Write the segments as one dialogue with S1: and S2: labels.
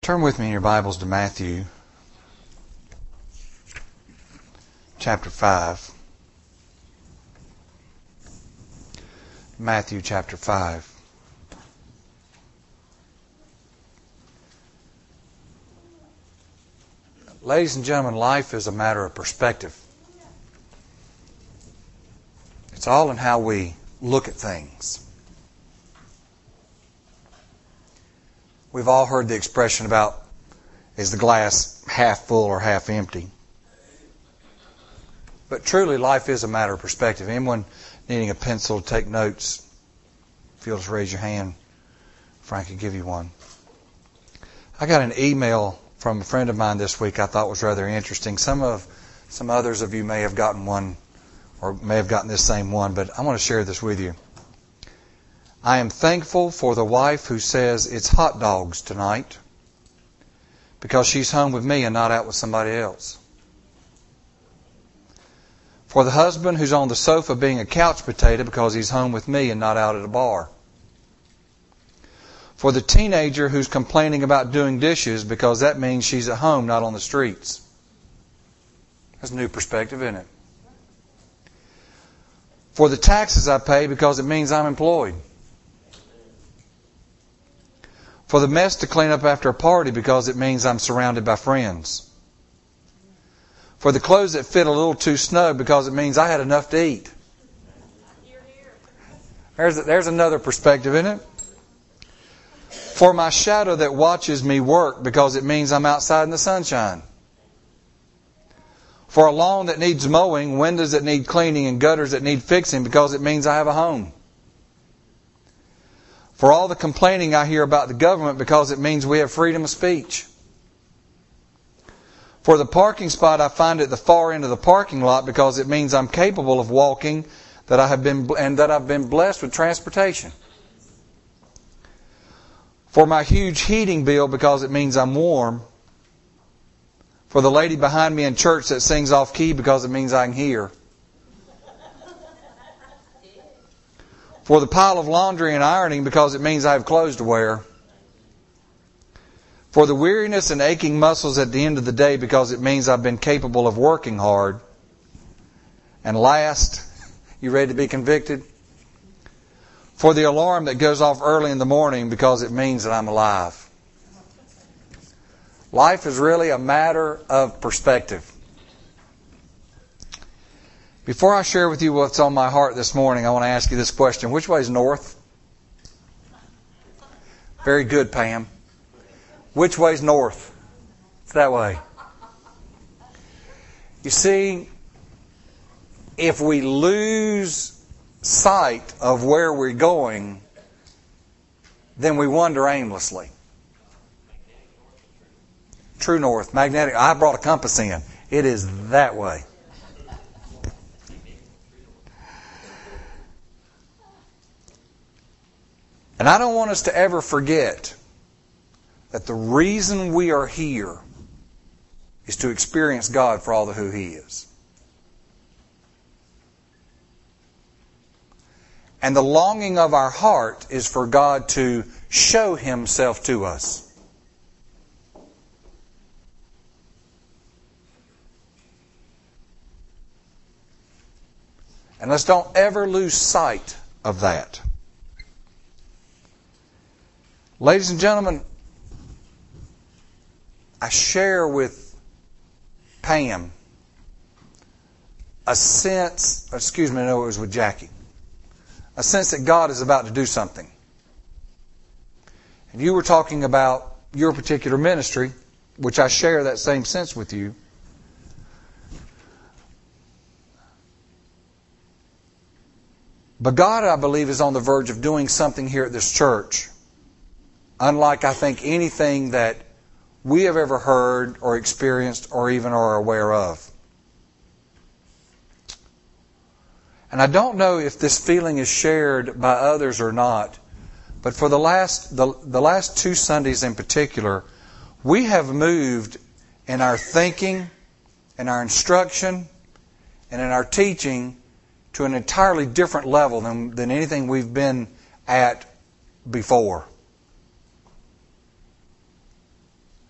S1: Turn with me in your Bibles to Matthew chapter 5. Matthew chapter 5. Ladies and gentlemen, life is a matter of perspective. It's all in how we look at things. We've all heard the expression about, is the glass half full or half empty? But truly, life is a matter of perspective. Anyone needing a pencil to take notes, if you'll just raise your hand, Frank can give you one. I got an email from a friend of mine this week I thought was rather interesting. Some others of you may have gotten one or may have gotten this same one, but I want to share this with you. I am thankful for the wife who says it's hot dogs tonight because she's home with me and not out with somebody else. For the husband who's on the sofa being a couch potato because he's home with me and not out at a bar. For the teenager who's complaining about doing dishes because that means she's at home, not on the streets. That's a new perspective, isn't it? For the taxes I pay because it means I'm employed. For the mess to clean up after a party because it means I'm surrounded by friends. For the clothes that fit a little too snug because it means I had enough to eat. There's another perspective, isn't it? For my shadow that watches me work because it means I'm outside in the sunshine. For a lawn that needs mowing, windows that need cleaning, and gutters that need fixing because it means I have a home. For all the complaining I hear about the government because it means we have freedom of speech. For the parking spot I find at the far end of the parking lot because it means I'm capable of walking, that I've been blessed with transportation. For my huge heating bill because it means I'm warm. For the lady behind me in church that sings off key because it means I can hear. For the pile of laundry and ironing because it means I have clothes to wear. For the weariness and aching muscles at the end of the day because it means I've been capable of working hard. And last, you ready to be convicted? For the alarm that goes off early in the morning because it means that I'm alive. Life is really a matter of perspective. Before I share with you what's on my heart this morning, I want to ask you this question. Which way is north? Very good, Pam. Which way is north? It's that way. You see, if we lose sight of where we're going, then we wander aimlessly. True north, magnetic. I brought a compass in. It is that way. And I don't want us to ever forget that the reason we are here is to experience God for all the who He is. And the longing of our heart is for God to show Himself to us. And let's don't ever lose sight of that. Ladies and gentlemen, I share with Pam a sense, it was with Jackie, a sense that God is about to do something. And you were talking about your particular ministry, which I share that same sense with you. But God, I believe, is on the verge of doing something here at this church, unlike, I think, anything that we have ever heard or experienced or even are aware of. And I don't know if this feeling is shared by others or not, but for the last 2 Sundays in particular, we have moved in our thinking, in our instruction, and in our teaching to an entirely different level than anything we've been at before.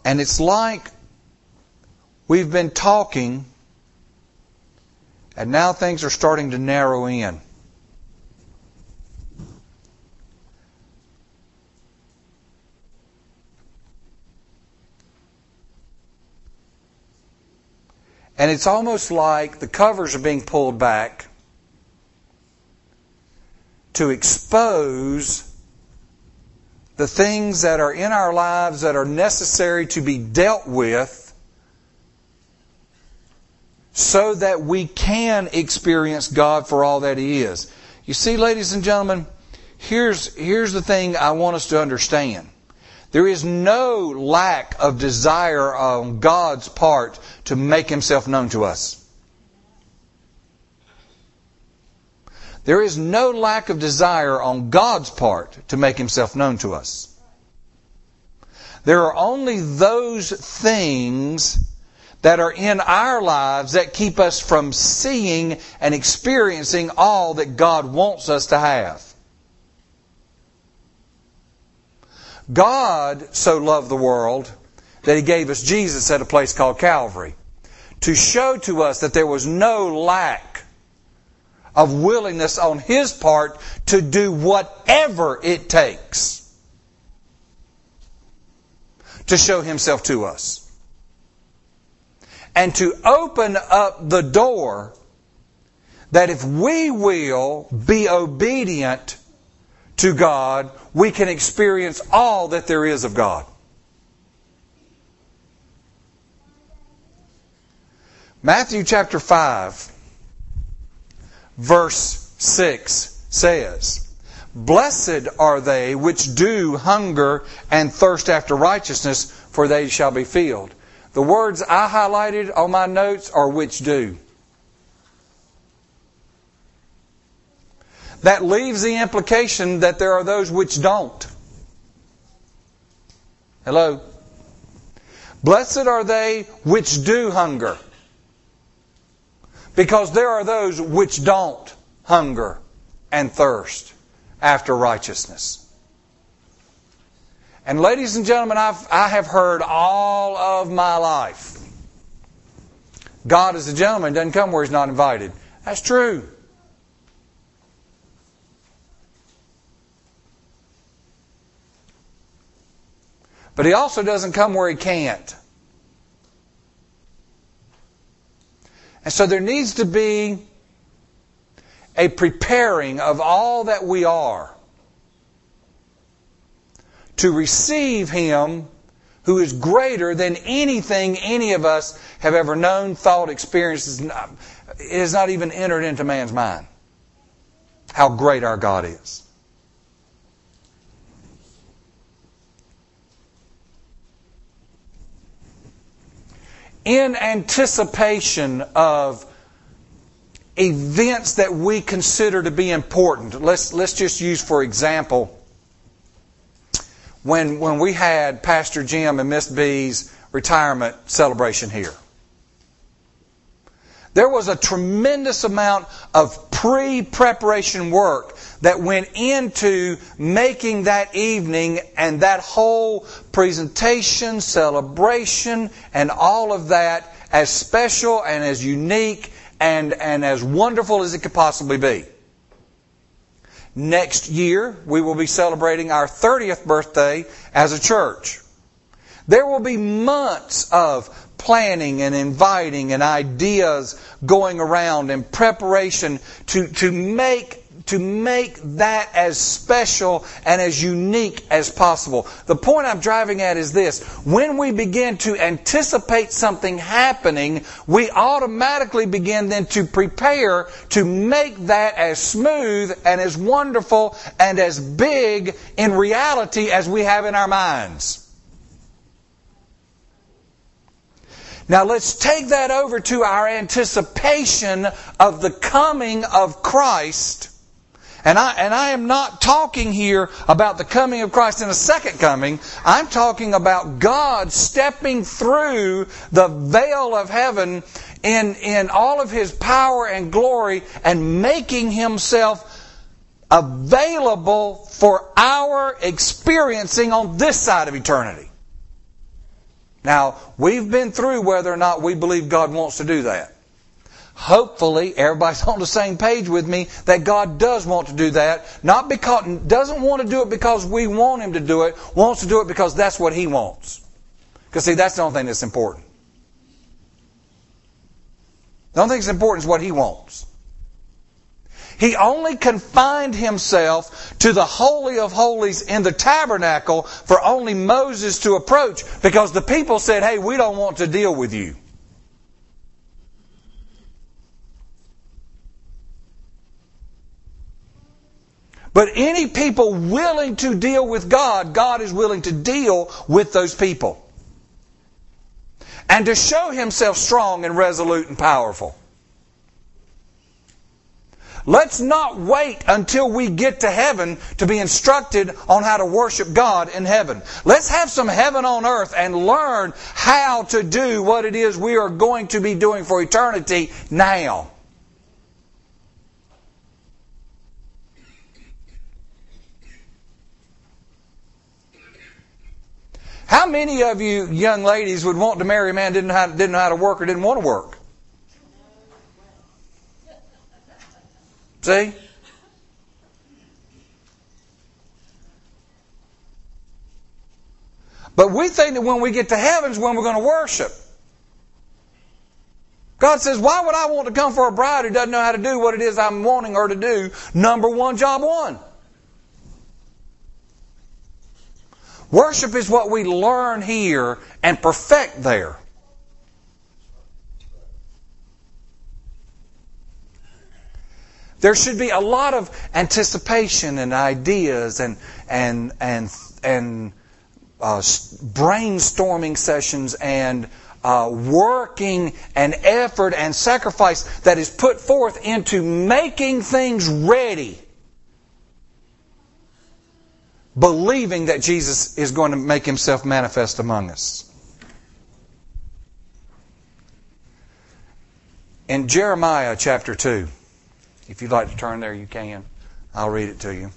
S1: And it's like we've been talking, and now things are starting to narrow in. And it's almost like the covers are being pulled back to expose the things that are in our lives that are necessary to be dealt with so that we can experience God for all that He is. You see, ladies and gentlemen, here's the thing I want us to understand. There is no lack of desire on God's part to make Himself known to us. There is no lack of desire on God's part to make Himself known to us. There are only those things that are in our lives that keep us from seeing and experiencing all that God wants us to have. God so loved the world that He gave us Jesus at a place called Calvary to show to us that there was no lack of willingness on His part to do whatever it takes to show Himself to us. And to open up the door that if we will be obedient to God, we can experience all that there is of God. Matthew chapter 5, verse 6 says, "Blessed are they which do hunger and thirst after righteousness, for they shall be filled." The words I highlighted on my notes are which do. That leaves the implication that there are those which don't. Hello? Blessed are they which do hunger, because there are those which don't hunger and thirst after righteousness. And ladies and gentlemen, I have heard all of my life, God is a gentleman, doesn't come where He's not invited. That's true. But He also doesn't come where He can't. And so there needs to be a preparing of all that we are to receive Him who is greater than anything any of us have ever known, thought, experienced. It has not even entered into man's mind how great our God is. In anticipation of events that we consider to be important, let's just use, for example, when we had Pastor Jim and Miss B's retirement celebration here. There was a tremendous amount of pre-preparation work that went into making that evening and that whole presentation, celebration, and all of that as special and as unique and as wonderful as it could possibly be. Next year, we will be celebrating our 30th birthday as a church. There will be months of planning and inviting and ideas going around and preparation to make that as special and as unique as possible. The point I'm driving at is this. When we begin to anticipate something happening, we automatically begin then to prepare to make that as smooth and as wonderful and as big in reality as we have in our minds. Now let's take that over to our anticipation of the coming of Christ. And I am not talking here about the coming of Christ in a second coming. I'm talking about God stepping through the veil of heaven in all of His power and glory and making Himself available for our experiencing on this side of eternity. Now, we've been through whether or not we believe God wants to do that. Hopefully, everybody's on the same page with me that God does want to do that. Not because, doesn't want to do it because we want Him to do it. Wants to do it because that's what He wants. Because see, that's the only thing that's important. The only thing that's important is what He wants. He only confined Himself to the Holy of Holies in the tabernacle for only Moses to approach because the people said, hey, we don't want to deal with you. But any people willing to deal with God, God is willing to deal with those people. And to show Himself strong and resolute and powerful. Let's not wait until we get to heaven to be instructed on how to worship God in heaven. Let's have some heaven on earth and learn how to do what it is we are going to be doing for eternity now. How many of you young ladies would want to marry a man who didn't know how to work or didn't want to work? See? But we think that when we get to heaven is when we're going to worship. God says, why would I want to come for a bride who doesn't know how to do what it is I'm wanting her to do? Number one, job one. Worship is what we learn here and perfect there. There should be a lot of anticipation and ideas and brainstorming sessions and working and effort and sacrifice that is put forth into making things ready. Believing that Jesus is going to make Himself manifest among us. In Jeremiah chapter 2, if you'd like to turn there, you can. I'll read it to you.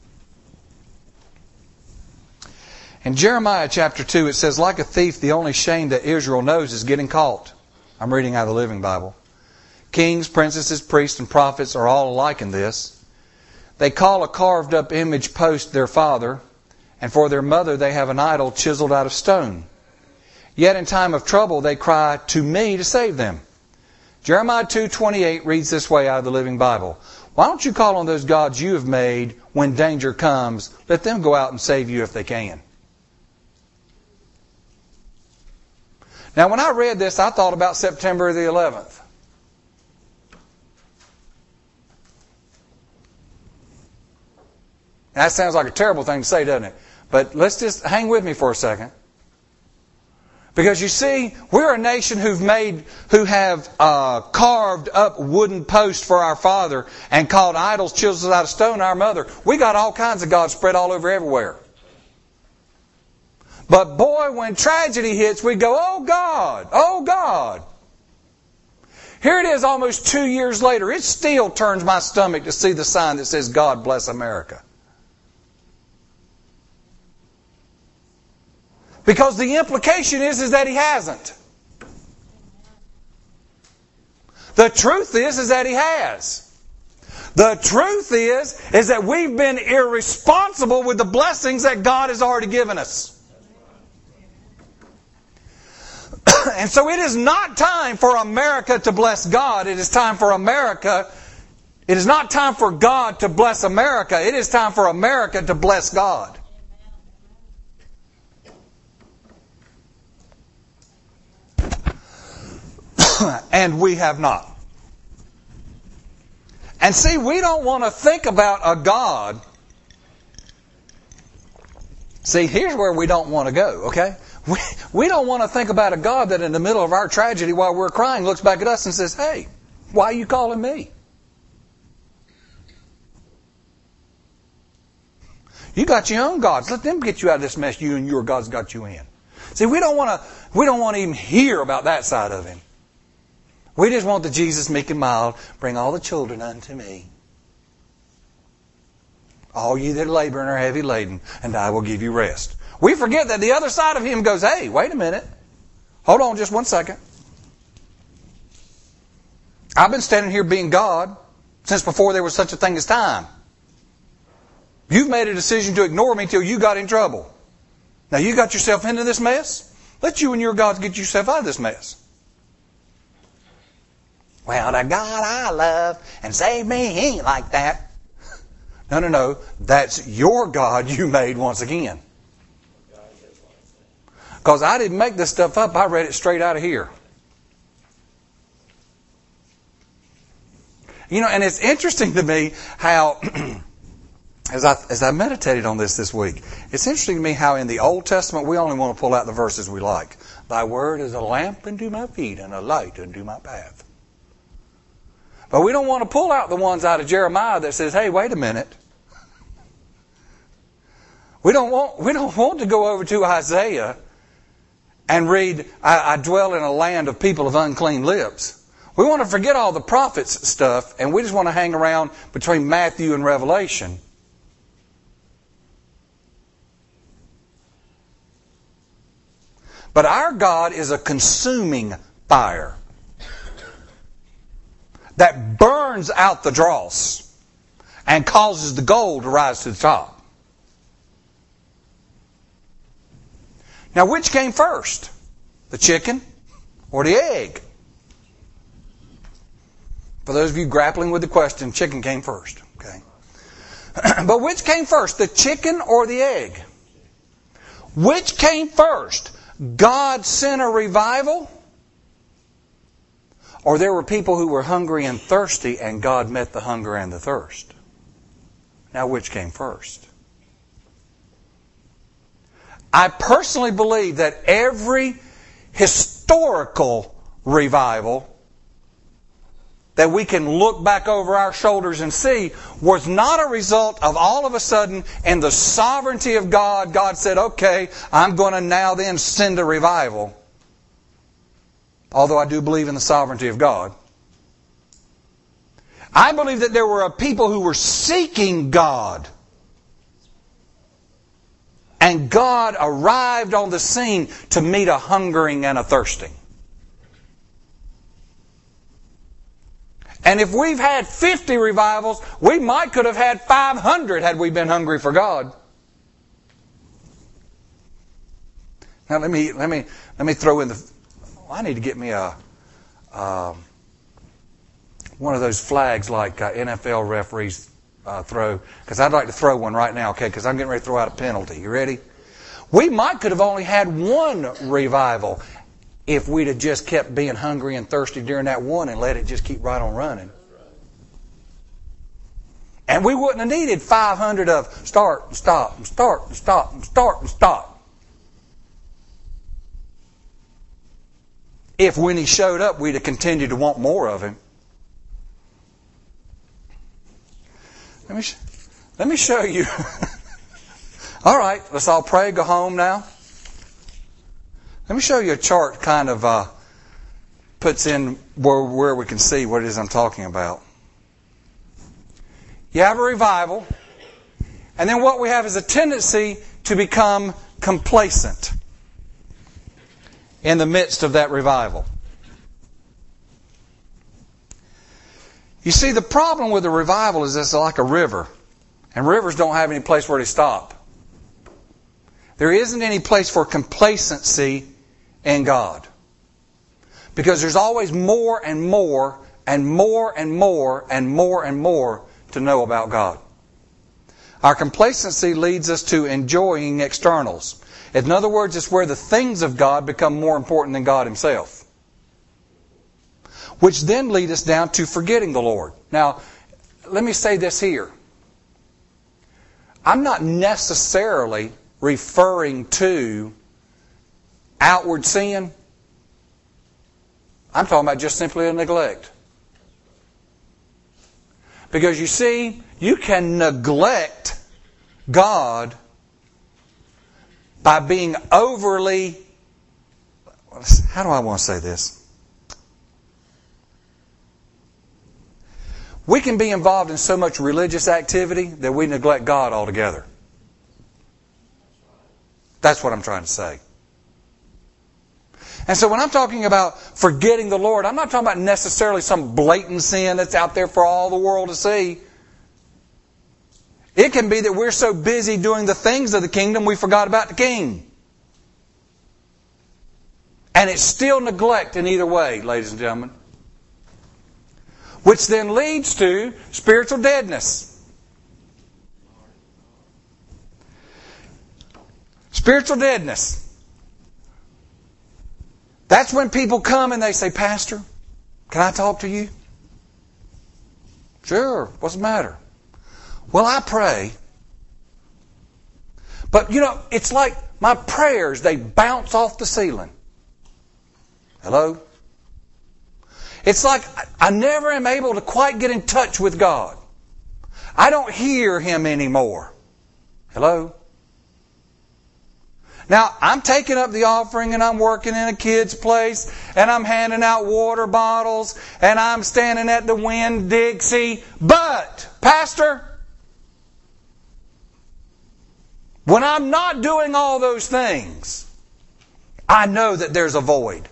S1: In Jeremiah chapter 2, it says, like a thief, the only shame that Israel knows is getting caught. I'm reading out of the Living Bible. Kings, princesses, priests, and prophets are all alike in this. They call a carved up image post their father, and for their mother they have an idol chiseled out of stone. Yet in time of trouble they cry to me to save them. Jeremiah 2:28 reads this way out of the Living Bible. Why don't you call on those gods you have made when danger comes? Let them go out and save you if they can. Now when I read this, I thought about September the 11th. That sounds like a terrible thing to say, doesn't it? But let's just hang with me for a second. Because you see, we're a nation who have carved up wooden posts for our father and called idols chiseled out of stone our mother. We got all kinds of gods spread all over everywhere. But boy, when tragedy hits, we go, oh God, oh God. Here it is almost 2 years later. It still turns my stomach to see the sign that says, God bless America. Because the implication is that He hasn't. The truth is that He has. The truth is that we've been irresponsible with the blessings that God has already given us. And so it is not time for America to bless God. It is time for America. It is not time for God to bless America. It is time for America to bless God. And we have not. And see, we don't want to think about a God. See, here's where we don't want to go, okay? We don't want to think about a God that in the middle of our tragedy while we're crying looks back at us and says, hey, why are you calling me? You got your own gods. Let them get you out of this mess you and your gods got you in. See, we don't want to even hear about that side of Him. We just want the Jesus meek and mild, bring all the children unto me. All ye that labor and are heavy laden, and I will give you rest. We forget that the other side of Him goes, hey, wait a minute. Hold on just one second. I've been standing here being God since before there was such a thing as time. You've made a decision to ignore me till you got in trouble. Now you got yourself into this mess. Let you and your God get yourself out of this mess. Well, the God I love and save me, he ain't like that. No. That's your God you made once again. Because I didn't make this stuff up. I read it straight out of here. You know, and it's interesting to me how, as I meditated on this week, it's interesting to me how in the Old Testament we only want to pull out the verses we like. Thy word is a lamp unto my feet and a light unto my path. But we don't want to pull out the ones out of Jeremiah that says, hey, wait a minute. We don't want to go over to Isaiah and read, I dwell in a land of people of unclean lips. We want to forget all the prophets stuff, and we just want to hang around between Matthew and Revelation. But our God is a consuming fire that burns out the dross and causes the gold to rise to the top. Now, which came first? The chicken or the egg? For those of you grappling with the question, chicken came first. Okay. But which came first, the chicken or the egg? Which came first? God sent a revival? Or there were people who were hungry and thirsty and God met the hunger and the thirst? Now, which came first? I personally believe that every historical revival that we can look back over our shoulders and see was not a result of all of a sudden in the sovereignty of God, God said, okay, I'm going to now then send a revival. Although I do believe in the sovereignty of God. I believe that there were a people who were seeking God. And God arrived on the scene to meet a hungering and a thirsting. And if we've had 50 revivals, we might could have had 500 had we been hungry for God. Now let me throw in I need to get me one of those flags like NFL referees throw, because I'd like to throw one right now, okay? Because I'm getting ready to throw out a penalty. You ready? We might could have only had one revival if we'd have just kept being hungry and thirsty during that one and let it just keep right on running. And we wouldn't have needed 500 of start and stop and start and stop and start and stop. If when he showed up, we'd have continued to want more of him. Let me show you. All right, let's all pray, go home now. Let me show you a chart kind of puts in where we can see what it is I'm talking about. You have a revival, and then what we have is a tendency to become complacent in the midst of that revival. You see, the problem with a revival is it's like a river, and rivers don't have any place where to stop. There isn't any place for complacency in God. Because there's always more and more and more and more and more and more to know about God. Our complacency leads us to enjoying externals. In other words, it's where the things of God become more important than God Himself. Which then lead us down to forgetting the Lord. Now, let me say this here. I'm not necessarily referring to outward sin. I'm talking about just simply a neglect. Because you see, you can neglect God by being overly... How do I want to say this? We can be involved in so much religious activity that we neglect God altogether. That's what I'm trying to say. And so when I'm talking about forgetting the Lord, I'm not talking about necessarily some blatant sin that's out there for all the world to see. It can be that we're so busy doing the things of the kingdom we forgot about the King. And it's still neglect in either way, ladies and gentlemen. Which then leads to spiritual deadness. Spiritual deadness. That's when people come and they say, Pastor, can I talk to you? Sure. What's the matter? Well, I pray. But, it's like my prayers, they bounce off the ceiling. Hello? It's like I never am able to quite get in touch with God. I don't hear Him anymore. Hello? Now, I'm taking up the offering and I'm working in a kid's place and I'm handing out water bottles and I'm standing at the Winn-Dixie. But, Pastor, when I'm not doing all those things, I know that there's a void.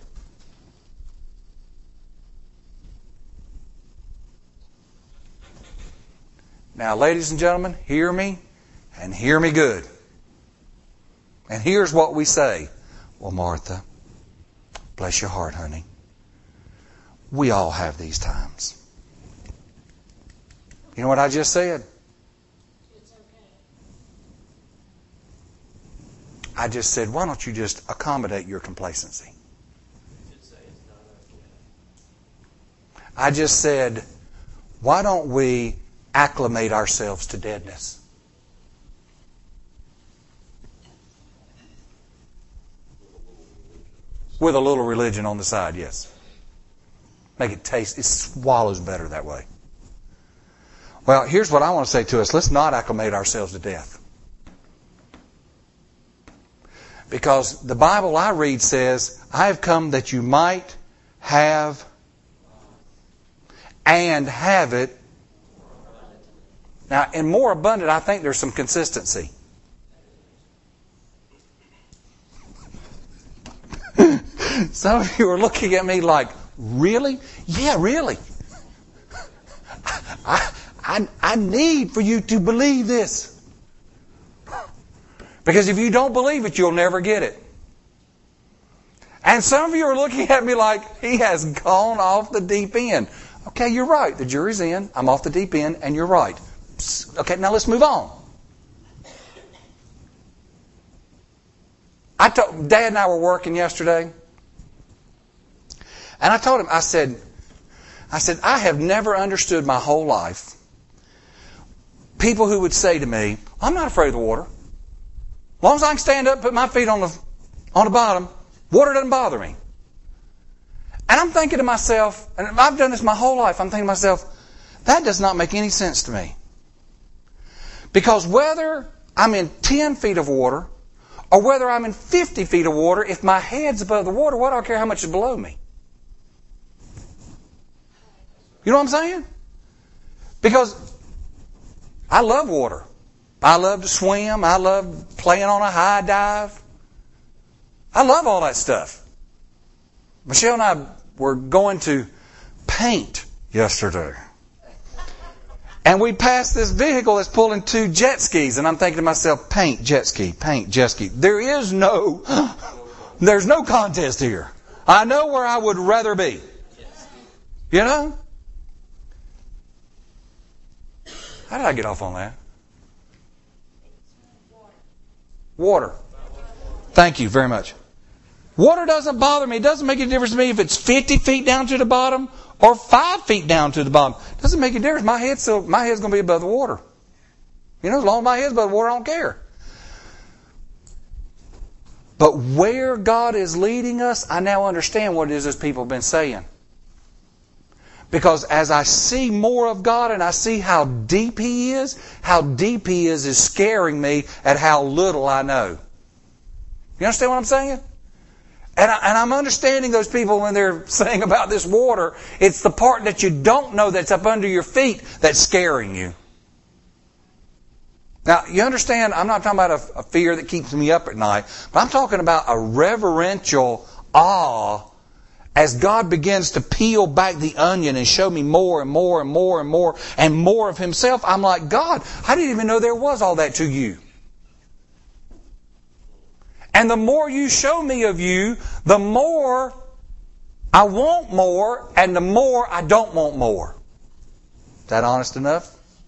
S1: Now, ladies and gentlemen, hear me and hear me good. And here's what we say. Well, Martha, bless your heart, honey. We all have these times. You know what I just said?
S2: It's okay.
S1: I just said, why don't you just accommodate your complacency? I just said, why don't we acclimate ourselves to deadness? With a little religion on the side, yes. Make it taste, it swallows better that way. Well, here's what I want to say to us. Let's not acclimate ourselves to death. Because the Bible I read says, I have come that you might have and have it. Now, in more abundant, I think there's some consistency. Some of you are looking at me like, really? Yeah, really. I need for you to believe this. Because if you don't believe it, you'll never get it. And some of you are looking at me like, he has gone off the deep end. Okay, you're right. The jury's in. I'm off the deep end, and you're right. Okay, now let's move on. Dad and I were working yesterday. And I told him, I said, I have never understood my whole life people who would say to me, I'm not afraid of the water. As long as I can stand up, put my feet on the bottom, water doesn't bother me. And I'm thinking to myself, and I've done this my whole life, I'm thinking to myself, that does not make any sense to me. Because whether I'm in 10 feet of water or whether I'm in 50 feet of water, if my head's above the water, what do I care how much is below me? You know what I'm saying? Because I love water. I love to swim. I love playing on a high dive. I love all that stuff. Michelle and I were going to paint yesterday. And we passed this vehicle that's pulling 2 jet skis. And I'm thinking to myself, paint, jet ski, paint, jet ski. There's no contest here. I know where I would rather be. You know? How did I get off on that? Water. Thank you very much. Water doesn't bother me. It doesn't make any difference to me if it's 50 feet down to the bottom or 5 feet down to the bottom. It doesn't make any difference. My head's going to be above the water. You know, as long as my head's above the water, I don't care. But where God is leading us, I now understand what it is those people have been saying. Because as I see more of God and I see how deep He is scaring me at how little I know. You understand what I'm saying? And I'm understanding those people when they're saying about this water. It's the part that you don't know that's up under your feet that's scaring you. Now, you understand, I'm not talking about a fear that keeps me up at night, but I'm talking about a reverential awe as God begins to peel back the onion and show me more and more and more and more and more of Himself. I'm like, God, I didn't even know there was all that to you. And the more you show me of you, the more I want more and the more I don't want more. Is that honest enough?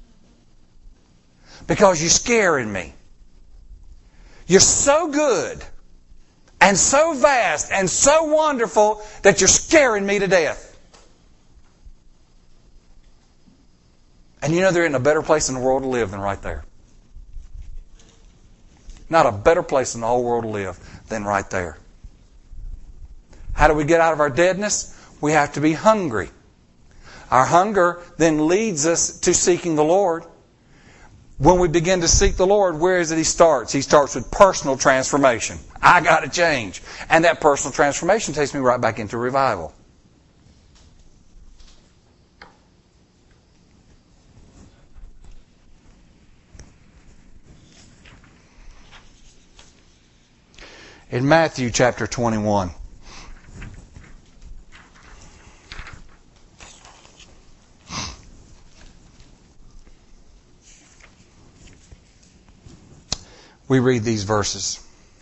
S1: Because you're scaring me. You're so good and so vast and so wonderful that you're scaring me to death. And you know there isn't a better place in the world to live than right there. Not a better place in the whole world to live than right there. How do we get out of our deadness? We have to be hungry. Our hunger then leads us to seeking the Lord. When we begin to seek the Lord, where is it He starts? He starts with personal transformation. I got to change. And that personal transformation takes me right back into revival. In Matthew chapter 21, we read these verses.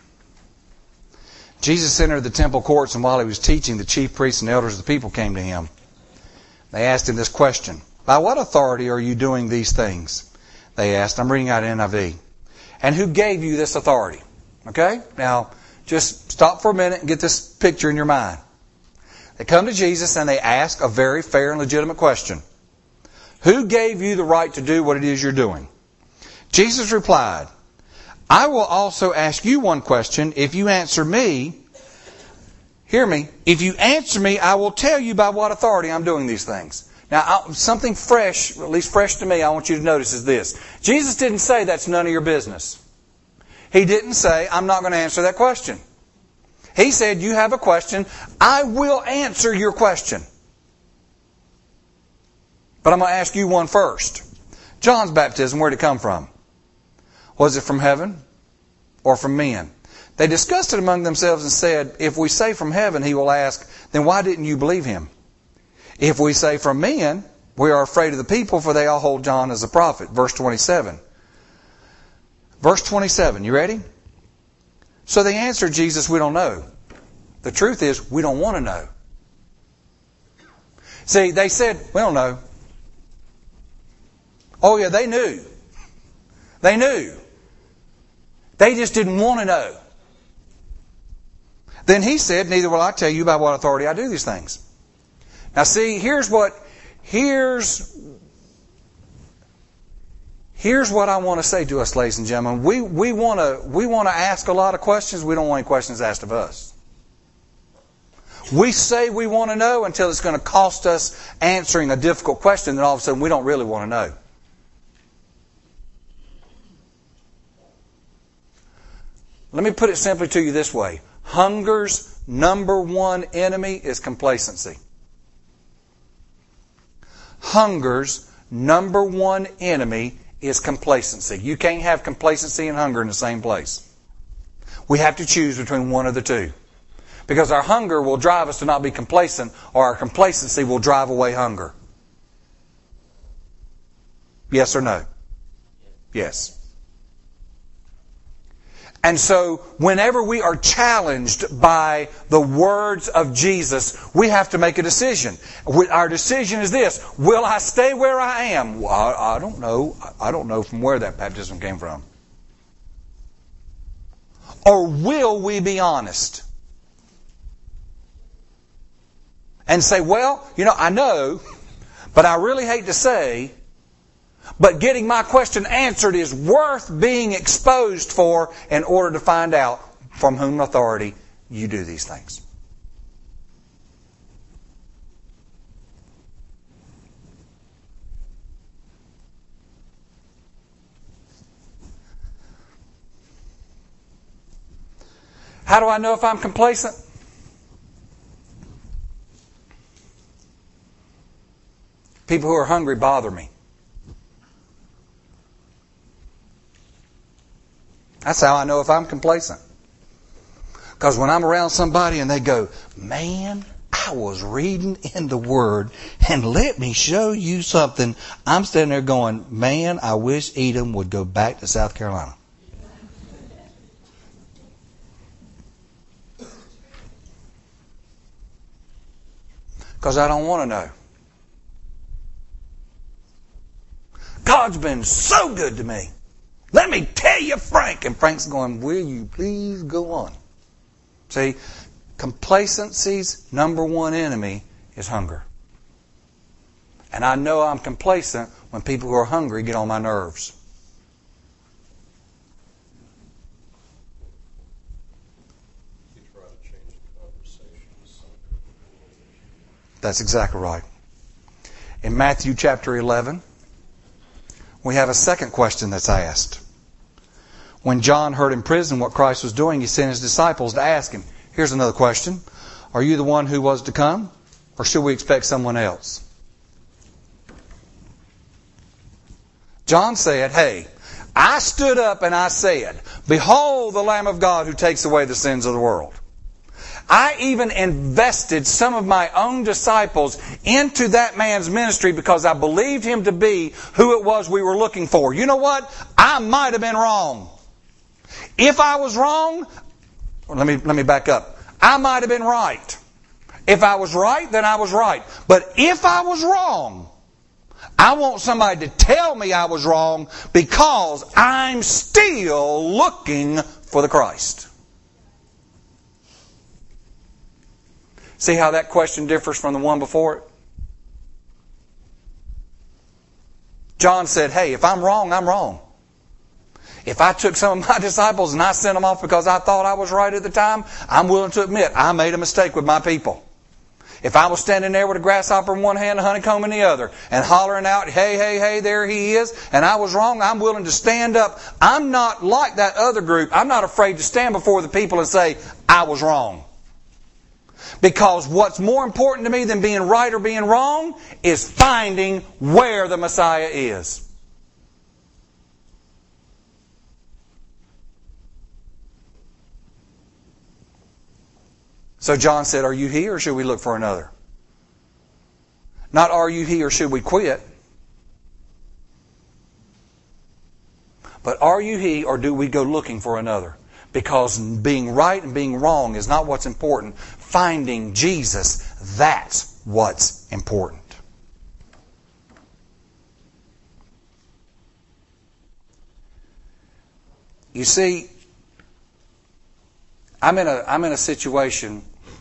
S1: Jesus entered the temple courts, and while He was teaching, the chief priests and elders of the people came to Him. They asked Him this question: by what authority are you doing these things? They asked. I'm reading out NIV. And who gave you this authority? Okay? Now, just stop for a minute and get this picture in your mind. They come to Jesus and they ask a very fair and legitimate question. Who gave you the right to do what it is you're doing? Jesus replied, I will also ask you one question. If you answer me, hear me, if you answer me, I will tell you by what authority I'm doing these things. Now, something fresh, at least fresh to me, I want you to notice is this. Jesus didn't say that's none of your business. He didn't say, I'm not going to answer that question. He said, you have a question, I will answer your question. But I'm going to ask you one first. John's baptism, where did it come from? Was it from heaven or from men? They discussed it among themselves and said, if we say from heaven, He will ask, then why didn't you believe Him? If we say from men, we are afraid of the people, for they all hold John as a prophet. Verse 27. Verse 27, you ready? So they answered Jesus, we don't know. The truth is, we don't want to know. See, they said, we don't know. Oh yeah, they knew. They knew. They just didn't want to know. Then He said, neither will I tell you by what authority I do these things. Now see, here's what I want to say to us, ladies and gentlemen. We want to ask a lot of questions. We don't want any questions asked of us. We say we want to know until it's going to cost us answering a difficult question, then all of a sudden we don't really want to know. Let me put it simply to you this way. Hunger's number one enemy is complacency. Hunger's number one enemy is complacency. You can't have complacency and hunger in the same place. We have to choose between one of the two. Because our hunger will drive us to not be complacent, or our complacency will drive away hunger. Yes or no? Yes. And so, whenever we are challenged by the words of Jesus, we have to make a decision. Our decision is this: will I stay where I am? Well, I don't know. I don't know from where that baptism came from. Or will we be honest? And say, well, I know, but I really hate to say, but getting my question answered is worth being exposed for in order to find out from whom authority you do these things. How do I know if I'm complacent? People who are hungry bother me. That's how I know if I'm complacent. Because when I'm around somebody and they go, man, I was reading in the Word, and let me show you something. I'm standing there going, man, I wish Edom would go back to South Carolina. Because I don't want to know. God's been so good to me. Let me tell you, Frank. And Frank's going, will you please go on? See, complacency's number one enemy is hunger. And I know I'm complacent when people who are hungry get on my nerves.
S3: You try to change the conversation to something.
S1: That's exactly right. In Matthew chapter 11, we have a second question that's asked. When John heard in prison what Christ was doing, he sent his disciples to ask him. Here's another question. Are you the one who was to come? Or should we expect someone else? John said, hey, I stood up and I said, behold the Lamb of God who takes away the sins of the world. I even invested some of my own disciples into that man's ministry because I believed him to be who it was we were looking for. You know what? I might have been wrong. If I was wrong, let me back up. I might have been right. If I was right, then I was right. But if I was wrong, I want somebody to tell me I was wrong because I'm still looking for the Christ. See how that question differs from the one before it? John said, hey, if I'm wrong, I'm wrong. If I took some of my disciples and I sent them off because I thought I was right at the time, I'm willing to admit I made a mistake with my people. If I was standing there with a grasshopper in one hand and a honeycomb in the other and hollering out, hey, hey, hey, there he is, and I was wrong, I'm willing to stand up. I'm not like that other group. I'm not afraid to stand before the people and say, I was wrong. Because what's more important to me than being right or being wrong is finding where the Messiah is. So John said, are you he or should we look for another? Not are you he or should we quit? But are you he or do we go looking for another? Because being right and being wrong is not what's important. Finding Jesus, that's what's important. You see, I'm in a situation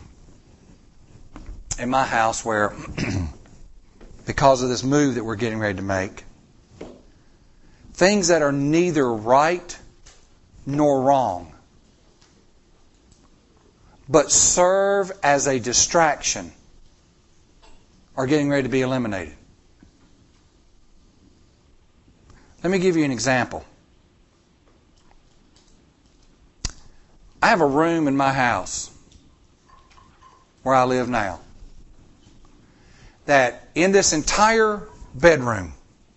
S1: in my house where, because of this move that we're getting ready to make, things that are neither right nor wrong, but serve as a distraction, are getting ready to be eliminated. Let me give you an example. I have a room in my house where I live now that in this entire bedroom,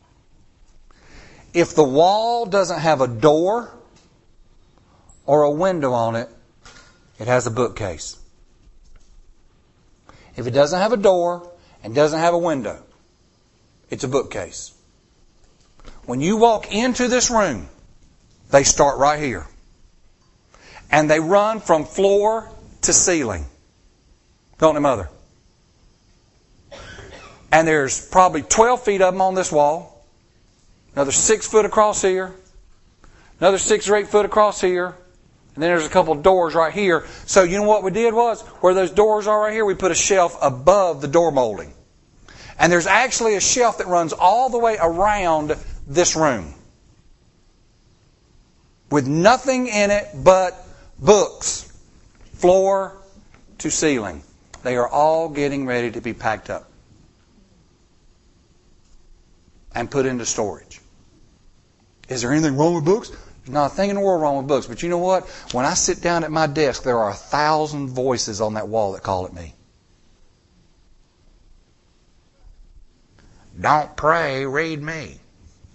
S1: if the wall doesn't have a door or a window on it, it has a bookcase. If it doesn't have a door and doesn't have a window, it's a bookcase. When you walk into this room, they start right here. And they run from floor to ceiling. Don't they, Mother? And there's probably 12 feet of them on this wall. Another 6 foot across here. Another 6 or 8 foot across here. And then there's a couple of doors right here. So you know what we did was, where those doors are right here, we put a shelf above the door molding. And there's actually a shelf that runs all the way around this room. With nothing in it but books. Floor to ceiling. They are all getting ready to be packed up and put into storage. Is there anything wrong with books? There's not a thing in the world wrong with books. But you know what? When I sit down at my desk, there are 1,000 voices on that wall that call at me. Don't pray, read me.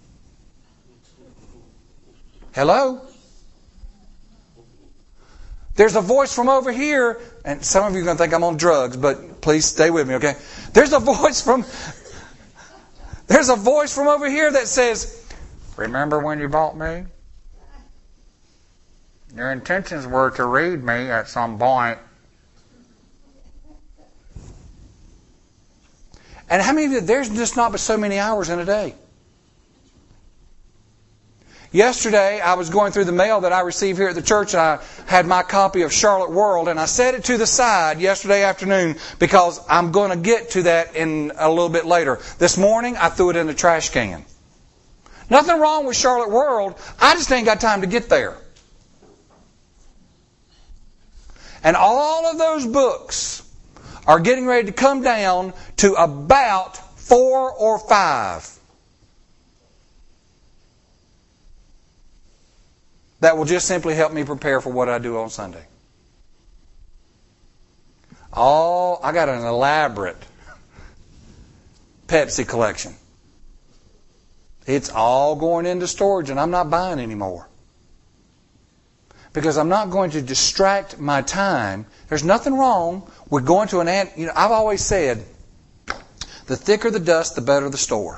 S1: Hello? There's a voice from over here, and some of you are going to think I'm on drugs, but please stay with me, okay? There's a voice from over here that says, remember when you bought me? Your intentions were to read me at some point. And how many of you, there's just not but so many hours in a day. Yesterday, I was going through the mail that I received here at the church, and I had my copy of Charlotte World, and I set it to the side yesterday afternoon because I'm going to get to that in a little bit later. This morning, I threw it in the trash can. Nothing wrong with Charlotte World. I just ain't got time to get there. And all of those books are getting ready to come down to about 4 or 5 that will just simply help me prepare for what I do on Sunday. I got an elaborate Pepsi collection. It's all going into storage, and I'm not buying anymore. Because I'm not going to distract my time. There's nothing wrong with going to I've always said, the thicker the dust, the better the store.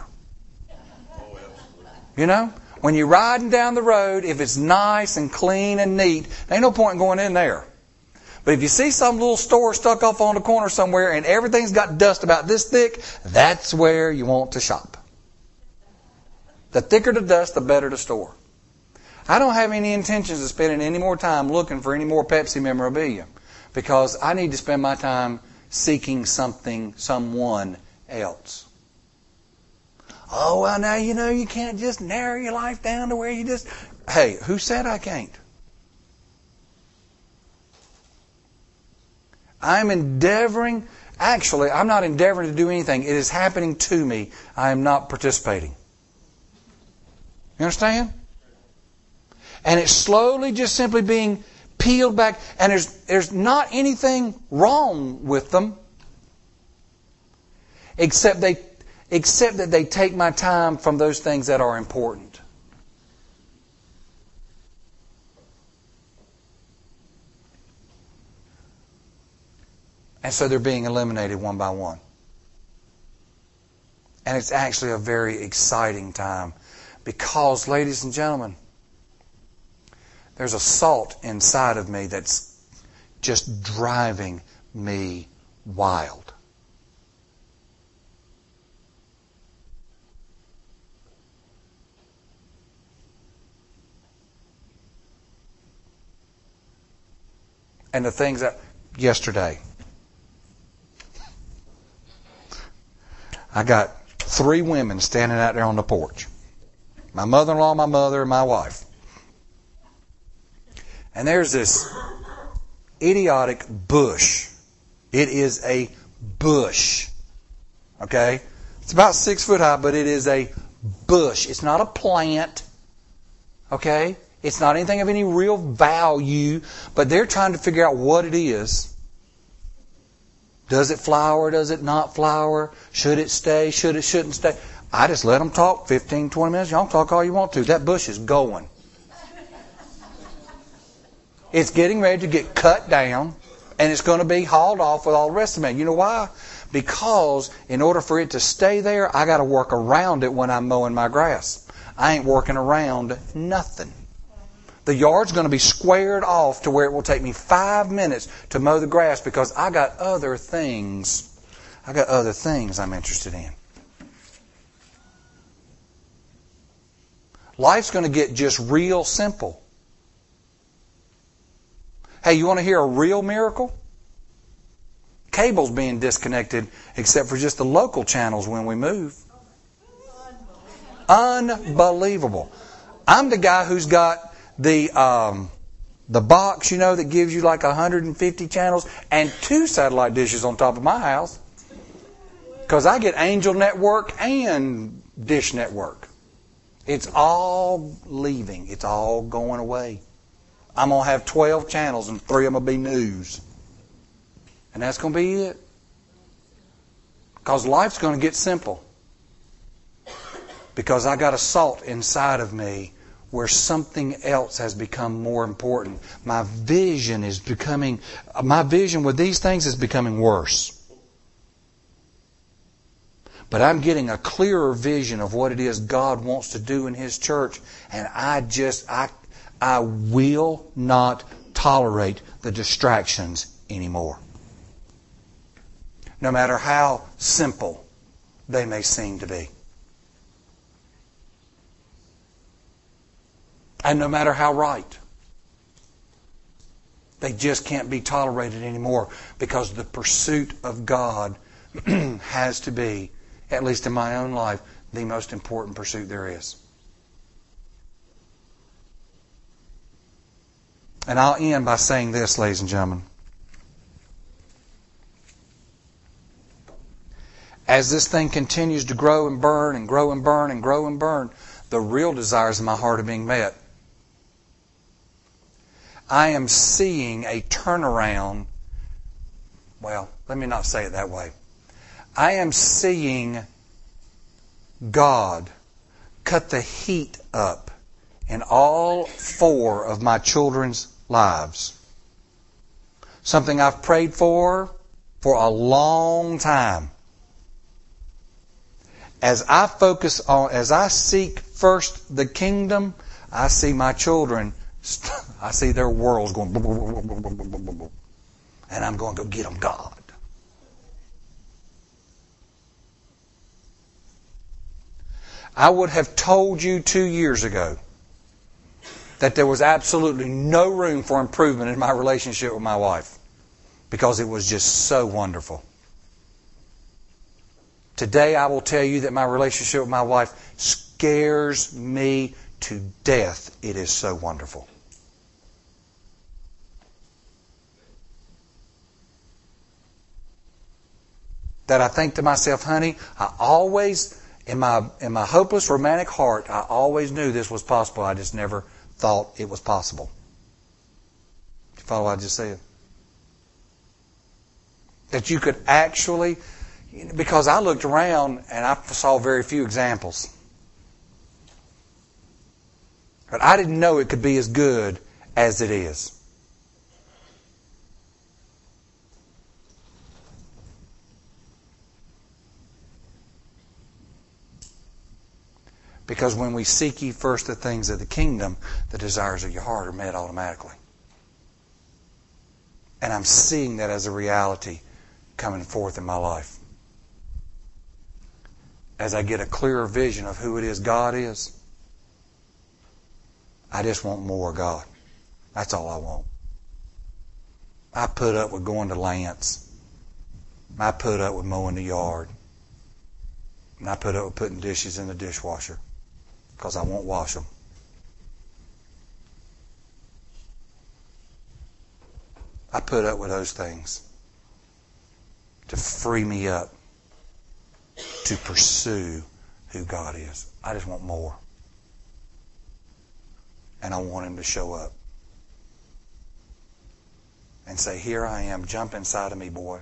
S1: You know? When you're riding down the road, if it's nice and clean and neat, there ain't no point in going in there. But if you see some little store stuck off on the corner somewhere and everything's got dust about this thick, that's where you want to shop. The thicker the dust, the better the store. I don't have any intentions of spending any more time looking for any more Pepsi memorabilia because I need to spend my time seeking someone else. Oh, well, now, you can't just narrow your life down to where you just... Hey, who said I can't? I'm endeavoring... Actually, I'm not endeavoring to do anything. It is happening to me. I am not participating. You understand? And it's slowly just simply being peeled back. And there's not anything wrong with them. Except that they take my time from those things that are important. And so they're being eliminated one by one. And it's actually a very exciting time because, ladies and gentlemen, there's a salt inside of me that's just driving me wild. And the things that yesterday, I got 3 women standing out there on the porch. My mother-in-law, my mother, and my wife. And there's this idiotic bush. It is a bush. Okay? It's about 6 foot high, but it is a bush. It's not a plant. Okay? It's not anything of any real value, but they're trying to figure out what it is. Does it flower? Does it not flower? Should it stay? Should it shouldn't stay? I just let them talk 15, 20 minutes. Y'all talk all you want to. That bush is going. It's getting ready to get cut down, and it's going to be hauled off with all the rest of it. You know why? Because in order for it to stay there, I got to work around it when I'm mowing my grass. I ain't working around nothing. The yard's going to be squared off to where it will take me 5 minutes to mow the grass because I got other things. I'm interested in. Life's going to get just real simple. Hey, you want to hear a real miracle? Cable's being disconnected except for just the local channels when we move. Unbelievable. I'm the guy who's got the box, that gives you like 150 channels and 2 satellite dishes on top of my house. Because I get Angel Network and Dish Network. It's all leaving. It's all going away. I'm going to have 12 channels and 3 of them will be news. And that's going to be it. Because life's going to get simple. Because I got a salt inside of me where something else has become more important. My vision with these things is becoming worse. But I'm getting a clearer vision of what it is God wants to do in His church. And I will not tolerate the distractions anymore. No matter how simple they may seem to be. And no matter how right. They just can't be tolerated anymore, because the pursuit of God has to be, at least in my own life, the most important pursuit there is. And I'll end by saying this, ladies and gentlemen. As this thing continues to grow and burn and grow and burn and grow and burn, the real desires of my heart are being met. I am seeing a turnaround. Well, let me not say it that way. I am seeing God cut the heat up in all 4 of my children's lives. Something I've prayed for a long time. As I seek first the kingdom, I see my children, I see their worlds going, boom, boom, boom, boom, boom, boom, boom, boom. And I'm going to go get them, God. I would have told you 2 years ago that there was absolutely no room for improvement in my relationship with my wife, because it was just so wonderful. Today I will tell you that my relationship with my wife scares me to death. It is so wonderful. That I think to myself, honey, I always, in my hopeless romantic heart, I always knew this was possible. I just never thought it was possible. You follow what I just said? That you could actually, because I looked around and I saw very few examples. But I didn't know it could be as good as it is. Because when we seek ye first the things of the kingdom, the desires of your heart are met automatically. And I'm seeing that as a reality coming forth in my life. As I get a clearer vision of who it is God is, I just want more God. That's all I want. I put up with going to Lance. I put up with mowing the yard. And I put up with putting dishes in the dishwasher, because I won't wash them. I put up with those things to free me up to pursue who God is. I just want more. And I want Him to show up and say, here I am, jump inside of me, boy.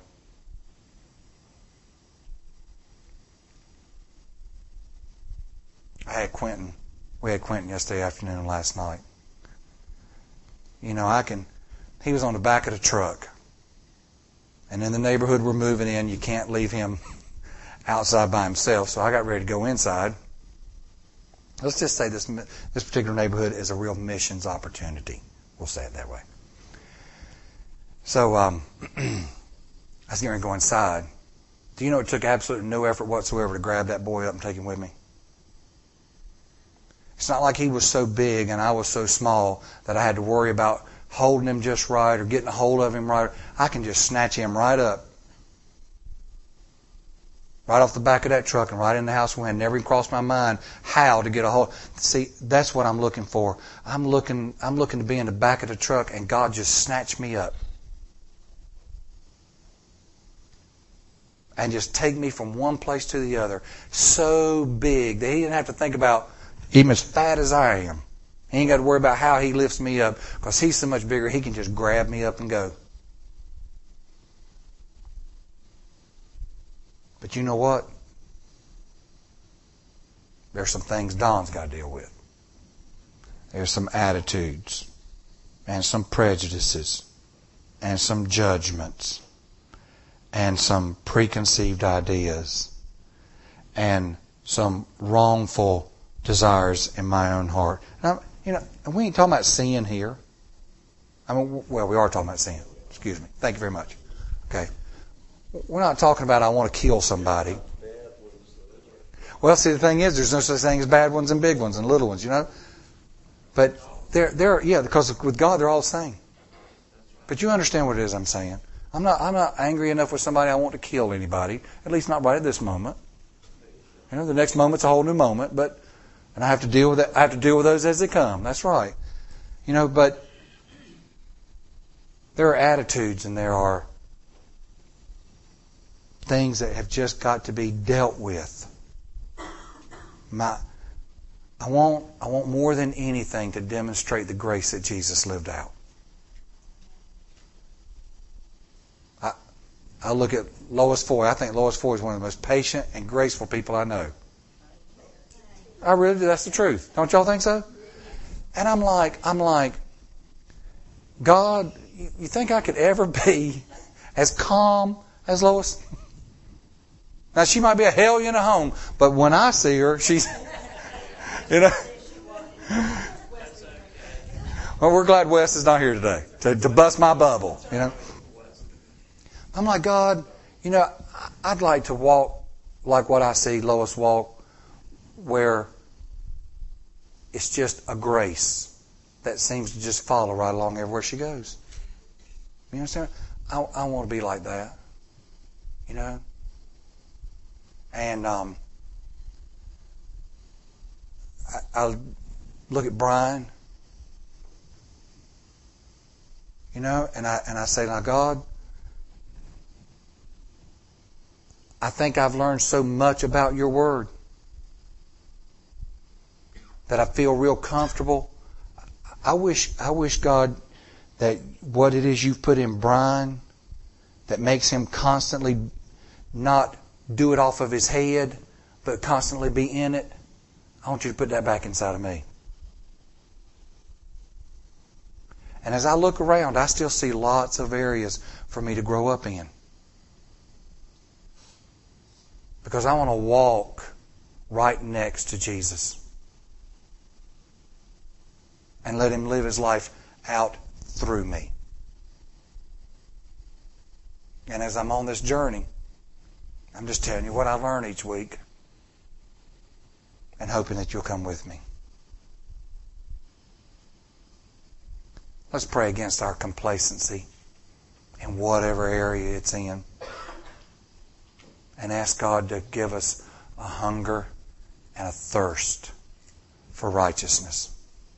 S1: We had Quentin yesterday afternoon and last night. You know, he was on the back of the truck. And in the neighborhood we're moving in, you can't leave him outside by himself. So I got ready to go inside. Let's just say this particular neighborhood is a real missions opportunity. We'll say it that way. So I was getting ready to go inside. Do you know it took absolutely no effort whatsoever to grab that boy up and take him with me? It's not like he was so big and I was so small that I had to worry about holding him just right or getting a hold of him right. I can just snatch him right up, right off the back of that truck and right in the house window. Never even crossed my mind how to get a hold. See, that's what I'm looking for. I'm looking to be in the back of the truck and God just snatch me up and just take me from one place to the other. So big that He didn't have to think about, even as fat as I am, He ain't got to worry about how He lifts me up, because He's so much bigger, He can just grab me up and go. But you know what? There's some things Don's got to deal with. There's some attitudes and some prejudices and some judgments and some preconceived ideas and some wrongful desires in my own heart. Now, we ain't talking about sin here. We are talking about sin. Excuse me. Thank you very much. Okay. We're not talking about I want to kill somebody. Well, see, the thing is, there's no such thing as bad ones and big ones and little ones, But because with God, they're all the same. But you understand what it is I'm saying. I'm not angry enough with somebody I want to kill anybody. At least not right at this moment. The next moment's a whole new moment, and I have to deal with it. I have to deal with those as they come. That's right. But there are attitudes and there are things that have just got to be dealt with. I want more than anything to demonstrate the grace that Jesus lived out. I look at Lois Foy. I think Lois Foy is one of the most patient and graceful people I know. I really do. That's the truth. Don't y'all think so? And I'm like, God, you think I could ever be as calm as Lois? Now, she might be a hellion at home, but when I see her, she's, Well, we're glad Wes is not here today to bust my bubble, I'm like, God, I'd like to walk like what I see Lois walk, where it's just a grace that seems to just follow right along everywhere she goes. You understand? I want to be like that, And I look at Brian, and I say, now God, I think I've learned so much about your word that I feel real comfortable. I wish God that what it is you've put in Brian that makes him constantly not do it off of his head, but constantly be in it. I want you to put that back inside of me. And as I look around, I still see lots of areas for me to grow up in. Because I want to walk right next to Jesus. And let Him live His life out through me. And as I'm on this journey, I'm just telling you what I learn each week. And hoping that you'll come with me. Let's pray against our complacency in whatever area it's in. And ask God to give us a hunger and a thirst for righteousness.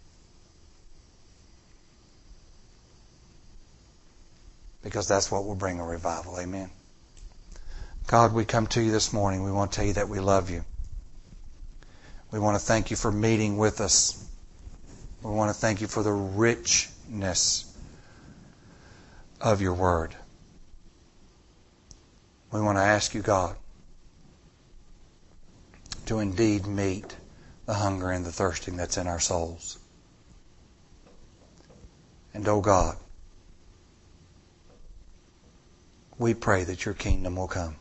S1: Because that's what will bring a revival. Amen. God, we come to you this morning. We want to tell you that we love you. We want to thank you for meeting with us. We want to thank you for the richness of your word. We want to ask you, God, to indeed meet the hunger and the thirsting that's in our souls. And, oh God, we pray that your kingdom will come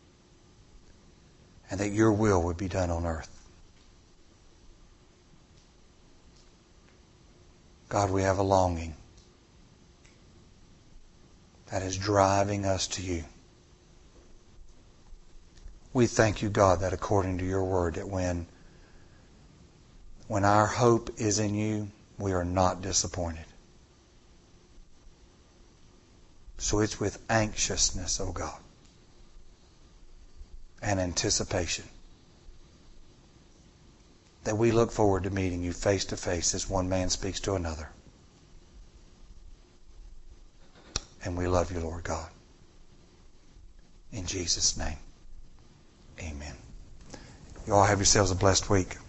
S1: and that your will would be done on earth. God, we have a longing that is driving us to you. We thank you, God, that according to your word, that when our hope is in you, we are not disappointed. So it's with anxiousness, oh God, and anticipation that we look forward to meeting you face to face as one man speaks to another. And we love you, Lord God. In Jesus' name, amen. You all have yourselves a blessed week.